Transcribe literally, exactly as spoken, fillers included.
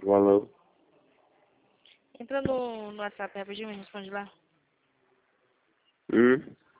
Valeu. Entra no, no WhatsApp rapidinho e me responde lá. Hum?